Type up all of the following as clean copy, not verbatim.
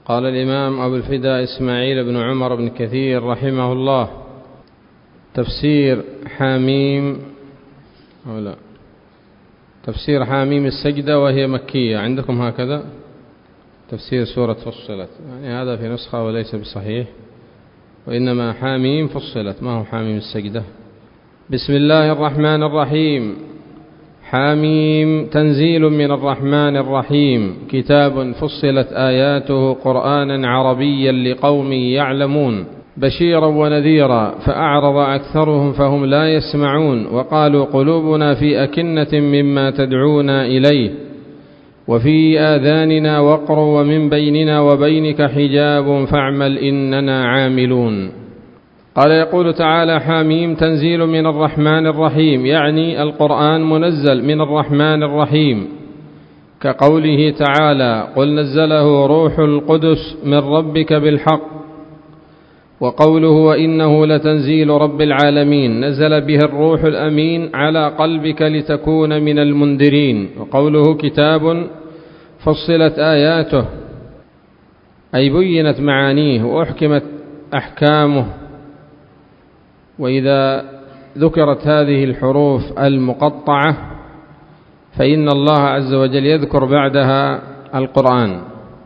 قال الإمام أبو الفداء إسماعيل بن عمر بن كثير رحمه الله: تفسير حاميم السجدة، وهي مكية. عندكم هكذا تفسير سورة فصلت، يعني هذا في نسخة وليس بصحيح، وإنما حاميم فصلت، ما هو حاميم السجدة. بسم الله الرحمن الرحيم. حاميم تنزيل من الرحمن الرحيم، كتاب فصلت آياته قرآنا عربيا لقوم يعلمون، بشيرا ونذيرا، فأعرض أكثرهم فهم لا يسمعون، وقالوا قلوبنا في أكنة مما تدعونا إليه، وفي آذاننا وقر، ومن بيننا وبينك حجاب فاعمل إننا عاملون. قال يقول تعالى: حاميم تنزيل من الرحمن الرحيم، يعني القرآن منزل من الرحمن الرحيم، كقوله تعالى: قل نزله روح القدس من ربك بالحق، وقوله: وإنه لتنزيل رب العالمين، نزل به الروح الأمين على قلبك لتكون من المنذرين. وقوله: كتاب فصلت آياته، أي بينت معانيه وأحكمت أحكامه. وإذا ذكرت هذه الحروف المقطعة فإن الله عز وجل يذكر بعدها القرآن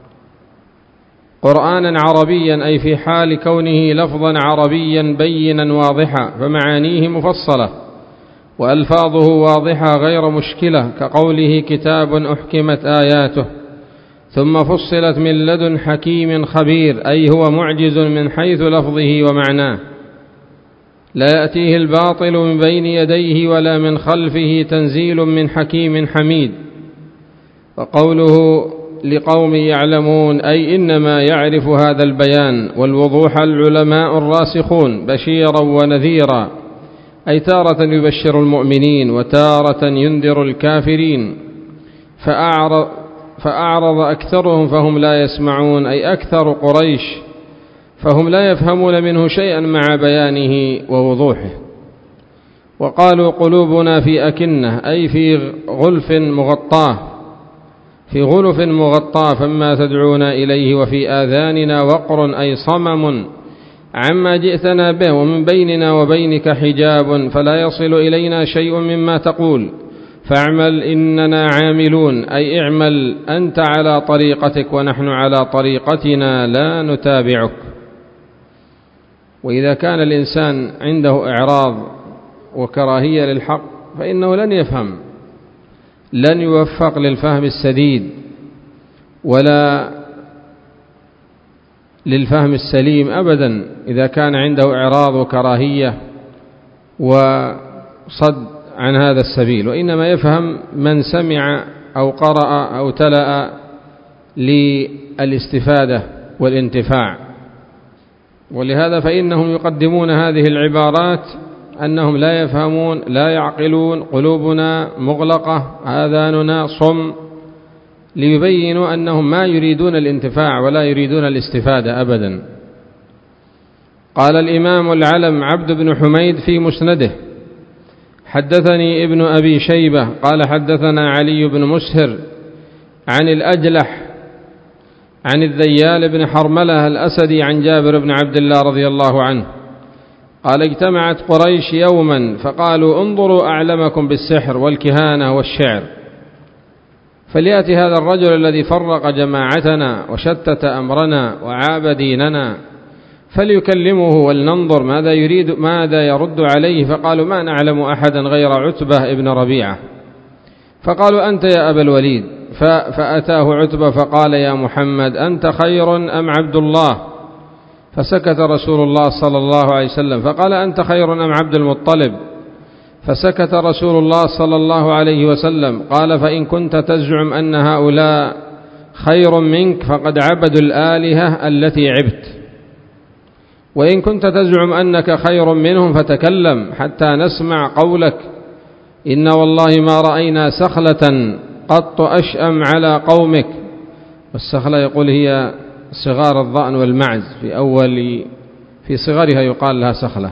قرآنا عربيا، أي في حال كونه لفظا عربيا بينا واضحا، فمعانيه مفصلة وألفاظه واضحة غير مشكلة، كقوله: كتاب أحكمت آياته، ثم فصلت من لدن حكيم خبير، أي هو معجز من حيث لفظه ومعناه، لا يأتيه الباطل من بين يديه ولا من خلفه، تنزيل من حكيم حميد. وقوله: لقوم يعلمون، أي إنما يعرف هذا البيان والوضوح العلماء الراسخون، بشيرا ونذيرا، أي تارة يبشر المؤمنين وتارة ينذر الكافرين. فأعرض أكثرهم فهم لا يسمعون، أي أكثر قريش، فهم لا يفهمون منه شيئا مع بيانه ووضوحه. وقالوا قلوبنا في أكنة، أي في غلف مغطاة فما تدعونا إليه، وفي آذاننا وقر، أي صمم عما جئتنا به، ومن بيننا وبينك حجاب فلا يصل إلينا شيء مما تقول، فاعمل إننا عاملون، أي اعمل أنت على طريقتك ونحن على طريقتنا لا نتابعك. وإذا كان الإنسان عنده إعراض وكراهية للحق فإنه لن يفهم، لن يوفق للفهم السديد ولا للفهم السليم أبدا، إذا كان عنده إعراض وكراهية وصد عن هذا السبيل. وإنما يفهم من سمع أو قرأ أو تلأ للاستفادة والانتفاع. ولهذا فإنهم يقدمون هذه العبارات أنهم لا يفهمون، لا يعقلون، قلوبنا مغلقة، آذاننا صم، ليبينوا أنهم ما يريدون الانتفاع ولا يريدون الاستفادة أبدا. قال الإمام العلم عبد بن حميد في مسنده: حدثني ابن أبي شيبة قال حدثنا علي بن مسهر عن الأجلح عن الذيال بن حرملة الأسدي عن جابر بن عبد الله رضي الله عنه قال: اجتمعت قريش يوما فقالوا: انظروا أعلمكم بالسحر والكهانة والشعر، فليأتي هذا الرجل الذي فرق جماعتنا وشتت أمرنا وعاب ديننا، فليكلمه ولننظر ماذا يرد عليه. فقالوا: ما نعلم أحدا غير عتبة ابن ربيعة. فقالوا: أنت يا أبا الوليد. فأتاه عتبة فقال: يا محمد، أنت خير أم عبد الله؟ فسكت رسول الله صلى الله عليه وسلم. فقال: أنت خير أم عبد المطلب؟ فسكت رسول الله صلى الله عليه وسلم. قال: فإن كنت تزعم أن هؤلاء خير منك فقد عبدوا الآلهة التي عبت، وإن كنت تزعم أنك خير منهم فتكلم حتى نسمع قولك، إن والله ما رأينا سخلة قط أشأم على قومك. والسخلة يقول هي صغار الضأن والمعز، في صغرها يقال لها سخلة.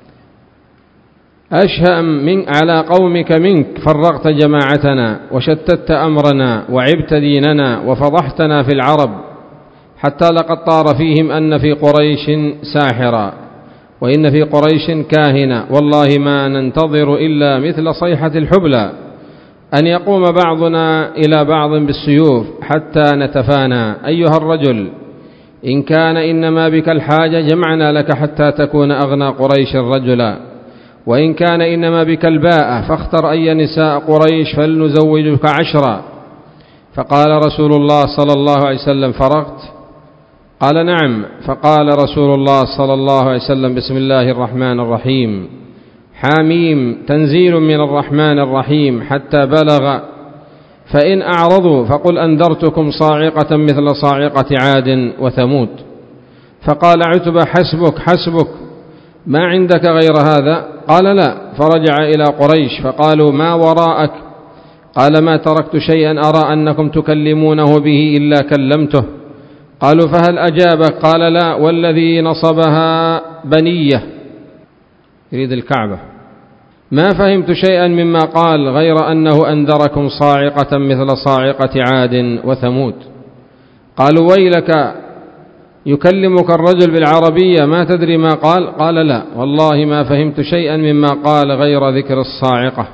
أشأم على قومك منك، فرقت جماعتنا وشتت أمرنا وعبت ديننا وفضحتنا في العرب حتى لقد طار فيهم أن في قريش ساحرا، وإن في قريش كاهنا، والله ما ننتظر إلا مثل صيحة الحبلى أن يقوم بعضنا إلى بعض بالسيوف حتى نتفانى. أيها الرجل، إن كان إنما بك الحاجة جمعنا لك حتى تكون أغنى قريش رجلا، وإن كان إنما بك الباءة فاختر أي نساء قريش فلنزوجك 10. فقال رسول الله صلى الله عليه وسلم: فرغت؟ قال: نعم. فقال رسول الله صلى الله عليه وسلم: بسم الله الرحمن الرحيم، حاميم، تنزيل من الرحمن الرحيم، حتى بلغ: فإن أعرضوا فقل أنذرتكم صاعقة مثل صاعقة عاد وثمود. فقال عتبة: حسبك حسبك، ما عندك غير هذا؟ قال: لا. فرجع إلى قريش فقالوا: ما وراءك؟ قال: ما تركت شيئا أرى أنكم تكلمونه به إلا كلمته. قالوا: فهل أجابك؟ قال: لا، والذي نصبها بنية، يريد الكعبة، ما فهمت شيئا مما قال غير أنه أنذركم صاعقة مثل صاعقة عاد وثمود. قالوا: ويلك، يكلمك الرجل بالعربية ما تدري ما قال؟ قال: لا، والله ما فهمت شيئا مما قال غير ذكر الصاعقة.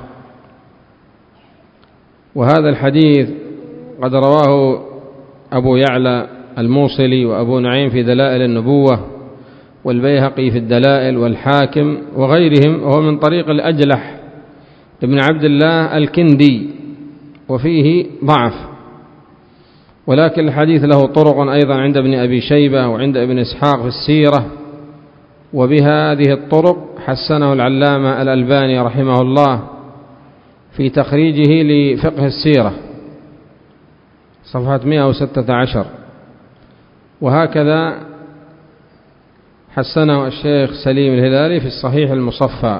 وهذا الحديث قد رواه أبو يعلى الموصلي وأبو نعيم في دلائل النبوة، والبيهقي في الدلائل، والحاكم وغيرهم، وهو من طريق الأجلح ابن عبد الله الكندي، وفيه ضعف، ولكن الحديث له طرق أيضا عند ابن أبي شيبة وعند ابن إسحاق في السيرة، وبهذه الطرق حسنه العلامة الألباني رحمه الله في تخريجه لفقه السيرة صفحة 116. وهكذا حسنه الشيخ سليم الهلالي في الصحيح المصفى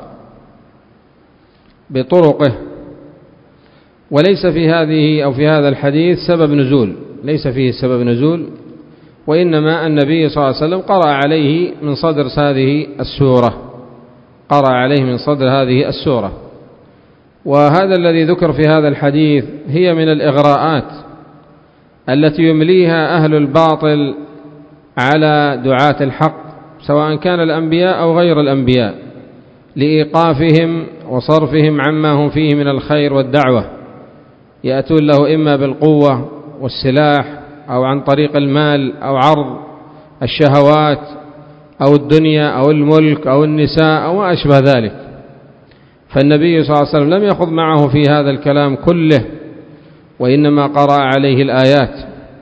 بطرقه. وليس في هذه أو في هذا الحديث سبب نزول، ليس فيه سبب نزول، وإنما النبي صلى الله عليه وسلم قرأ عليه من صدر هذه السورة، قرأ عليه من صدر هذه السورة. وهذا الذي ذكر في هذا الحديث هي من الإغراءات التي يمليها أهل الباطل على دعاة الحق، سواء كان الأنبياء أو غير الأنبياء، لإيقافهم وصرفهم عما هم فيه من الخير والدعوة. يأتون له إما بالقوة والسلاح، أو عن طريق المال، أو عرض الشهوات، أو الدنيا، أو الملك، أو النساء، أو ما أشبه ذلك. فالنبي صلى الله عليه وسلم لم يخض معه في هذا الكلام كله، وإنما قرأ عليه الآيات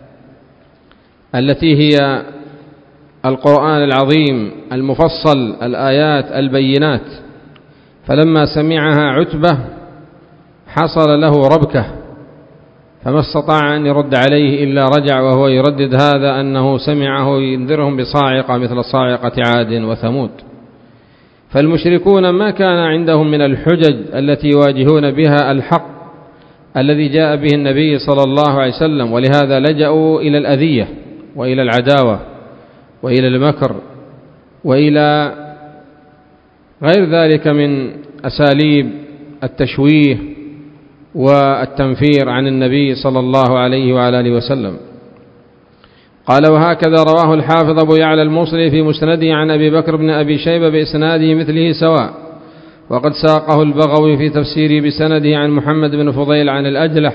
التي هي القرآن العظيم المفصل، الآيات البينات. فلما سمعها عتبة حصل له ربكة، فما استطاع أن يرد عليه إلا رجع وهو يردد هذا أنه سمعه ينذرهم بصاعقة مثل صاعقة عاد وثمود. فالمشركون ما كان عندهم من الحجج التي يواجهون بها الحق الذي جاء به النبي صلى الله عليه وسلم، ولهذا لجأوا إلى الأذية وإلى العداوة وإلى المكر وإلى غير ذلك من أساليب التشويه والتنفير عن النبي صلى الله عليه وعلى آله وسلم. قال: وهكذا رواه الحافظ أبو يعلى الموصلي في مسنده عن أبي بكر بن أبي شيبة بإسناده مثله سواء، وقد ساقه البغوي في تفسيره بسنده عن محمد بن فضيل عن الأجلح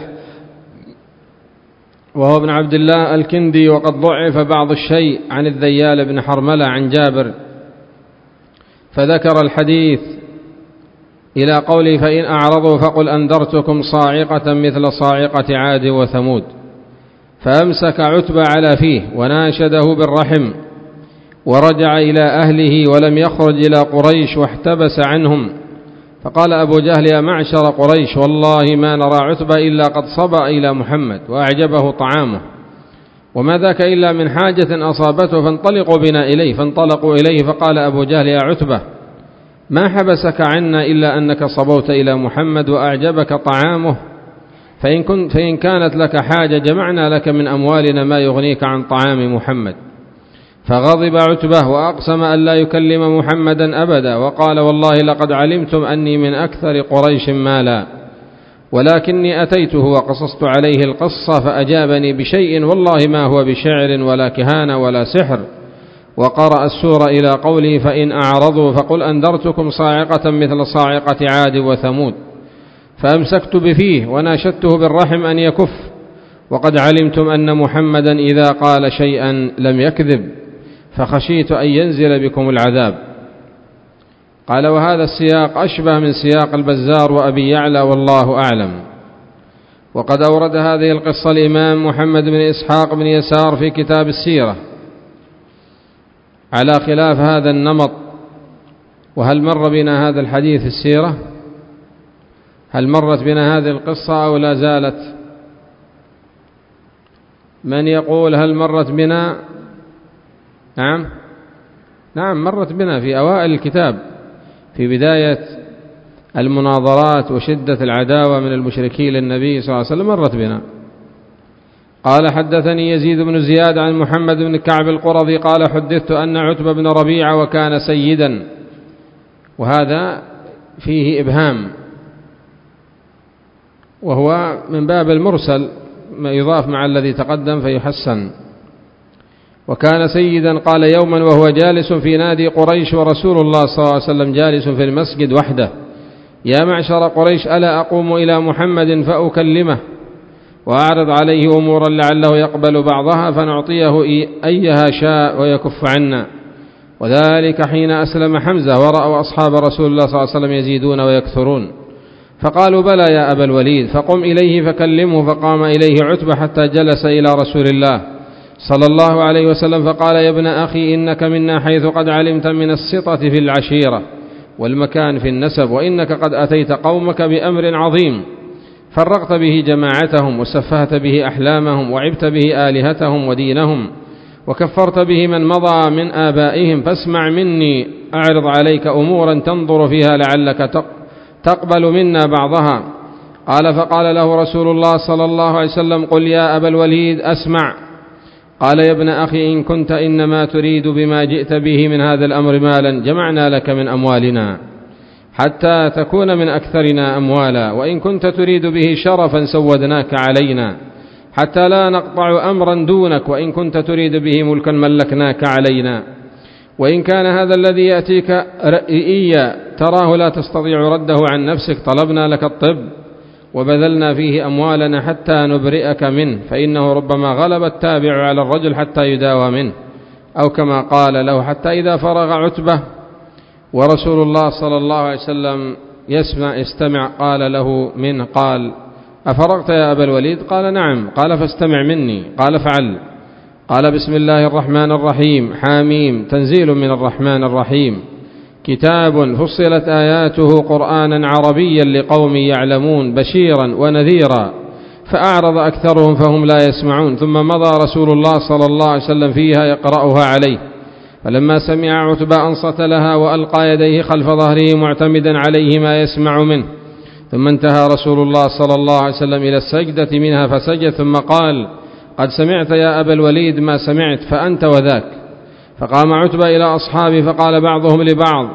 وهو ابن عبد الله الكندي، وقد ضعف بعض الشيء عن الذيال بن حرملة عن جابر، فذكر الحديث إلى قوله: فإن أعرضوا فقل أنذرتكم صاعقة مثل صاعقة عاد وثمود. فأمسك عتبة على فيه وناشده بالرحم، ورجع إلى أهله ولم يخرج إلى قريش واحتبس عنهم. فقال أبو جهل: يا معشر قريش، والله ما نرى عتبة إلا قد صبأ إلى محمد وأعجبه طعامه، وما ذاك إلا من حاجة أصابته، فانطلقوا بنا إليه. فانطلقوا إليه، فقال أبو جهل: يا عتبة، ما حبسك عنا إلا أنك صبوت إلى محمد وأعجبك طعامه، فإن كانت لك حاجة جمعنا لك من أموالنا ما يغنيك عن طعام محمد. فغضب عتبة وأقسم أن لا يكلم محمدا أبدا، وقال: والله لقد علمتم أني من أكثر قريش مالا، ولكني أتيته وقصصت عليه القصة فأجابني بشيء والله ما هو بشعر ولا كهانة ولا سحر، وقرأ السورة إلى قوله فإن أعرضوا فقل أنذرتكم صاعقة مثل صاعقة عاد وثمود، فأمسكت بفيه وناشدته بالرحم أن يكف، وقد علمتم أن محمدا إذا قال شيئا لم يكذب، فخشيت أن ينزل بكم العذاب. قال وهذا السياق أشبه من سياق البزار وأبي يعلى والله أعلم. وقد أورد هذه القصة الإمام محمد بن إسحاق بن يسار في كتاب السيرة على خلاف هذا النمط. وهل مر بنا هذا الحديث في السيرة؟ هل مرت بنا هذه القصة أو لا زالت؟ من يقول هل مرت بنا؟ نعم مرت بنا في أوائل الكتاب في بداية المناظرات وشدة العداوة من المشركين للنبي صلى الله عليه وسلم، مرت بنا. قال حدثني يزيد بن زياد عن محمد بن كعب القرظي قال حدثت أن عتبة بن ربيعة وكان سيدا، وهذا فيه إبهام وهو من باب المرسل ما يضاف مع الذي تقدم فيحسن. وكان سيدا قال يوما وهو جالس في نادي قريش ورسول الله صلى الله عليه وسلم جالس في المسجد وحده: يا معشر قريش ألا أقوم إلى محمد فأكلمه وأعرض عليه أمورا لعله يقبل بعضها فنعطيه أيها شاء ويكف عنا. وذلك حين أسلم حمزة ورأوا أصحاب رسول الله صلى الله عليه وسلم يزيدون ويكثرون، فقالوا بلى يا أبا الوليد، فقم إليه فكلمه. فقام إليه عتبة حتى جلس إلى رسول الله صلى الله عليه وسلم فقال: يا ابن أخي إنك منا حيث قد علمت من السطة في العشيرة والمكان في النسب، وإنك قد أتيت قومك بأمر عظيم فرقت به جماعتهم وسفهت به أحلامهم وعبت به آلهتهم ودينهم وكفرت به من مضى من آبائهم، فاسمع مني أعرض عليك أمورا تنظر فيها لعلك تقبل منا بعضها. قال: فقال له رسول الله صلى الله عليه وسلم: قل يا أبا الوليد أسمع. قال: يا ابن أخي إن كنت إنما تريد بما جئت به من هذا الأمر مالا جمعنا لك من أموالنا حتى تكون من أكثرنا أموالا، وإن كنت تريد به شرفا سودناك علينا حتى لا نقطع أمرا دونك، وإن كنت تريد به ملكا ملكناك علينا، وإن كان هذا الذي يأتيك رئيا تراه لا تستطيع رده عن نفسك طلبنا لك الطب وبذلنا فيه أموالنا حتى نبرئك منه، فإنه ربما غلب التابع على الرجل حتى يداوى منه، أو كما قال له: حتى إذا فرغ عتبة ورسول الله صلى الله عليه وسلم يستمع قال له منه: قال: أفرغت يا أبا الوليد؟ قال: نعم. قال: فاستمع مني. قال: فعل. قال: بسم الله الرحمن الرحيم حاميم تنزيل من الرحمن الرحيم كتاب فصلت آياته قرآنا عربيا لقوم يعلمون بشيرا ونذيرا، فأعرض أكثرهم فهم لا يسمعون. ثم مضى رسول الله صلى الله عليه وسلم فيها يقرأها عليه، فلما سمع عتبة أنصت لها وألقى يديه خلف ظهره معتمدا عليه ما يسمع منه. ثم انتهى رسول الله صلى الله عليه وسلم إلى السجدة منها فسجد، ثم قال: قد سمعت يا أبا الوليد ما سمعت فأنت وذاك. فقام عتبة إلى أصحابه فقال بعضهم لبعض: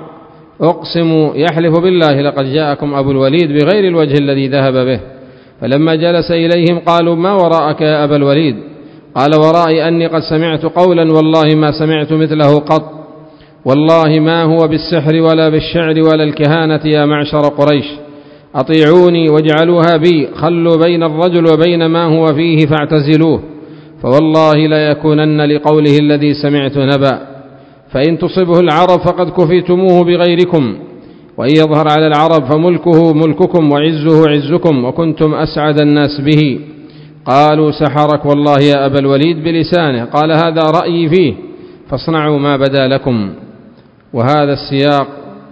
أقسم يحلف بالله لقد جاءكم أبو الوليد بغير الوجه الذي ذهب به. فلما جلس إليهم قالوا: ما وراءك يا أبا الوليد؟ قال: ورائي أني قد سمعت قولا والله ما سمعت مثله قط، والله ما هو بالسحر ولا بالشعر ولا الكهانة يا معشر قريش، أطيعوني واجعلوها بي، خلوا بين الرجل وبين ما هو فيه فاعتزلوه، فوالله لا يكونن لقوله الذي سمعت نبأ، فإن تصبه العرب فقد كفيتموه بغيركم، وإن يظهر على العرب فملكه ملككم وعزه عزكم وكنتم أسعد الناس به. قالوا: سحرك والله يا أبا الوليد بلسانه. قال: هذا رأيي فيه فاصنعوا ما بدا لكم. وهذا السياق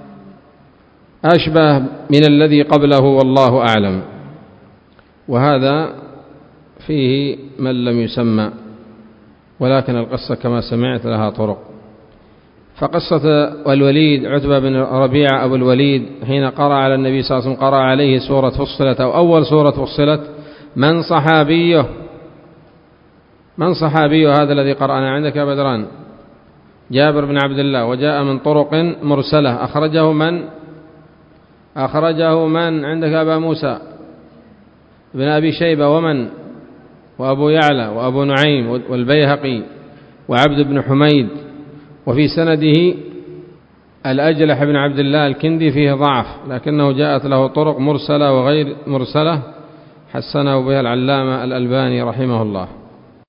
أشبه من الذي قبله والله أعلم. وهذا فيه من لم يسمى، ولكن القصة كما سمعت لها طرق. فقصة الوليد عتبة بن ربيعة أبو الوليد حين قرأ على النبي صلى الله عليه وسلم قرأ عليه سورة فصلت أو أول سورة فصلت: من صحابيه هذا الذي قرأنا عندك يا بدران؟ جابر بن عبد الله. وجاء من طرق مرسلة. أخرجه من عندك أبا موسى؟ ابن أبي شيبة ومن وأبو يعلى وأبو نعيم والبيهقي وعبد بن حميد، وفي سنده الأجلح بن عبد الله الكندي فيه ضعف، لكنه جاءت له طرق مرسلة وغير مرسلة حسنه بها العلامة الألباني رحمه الله.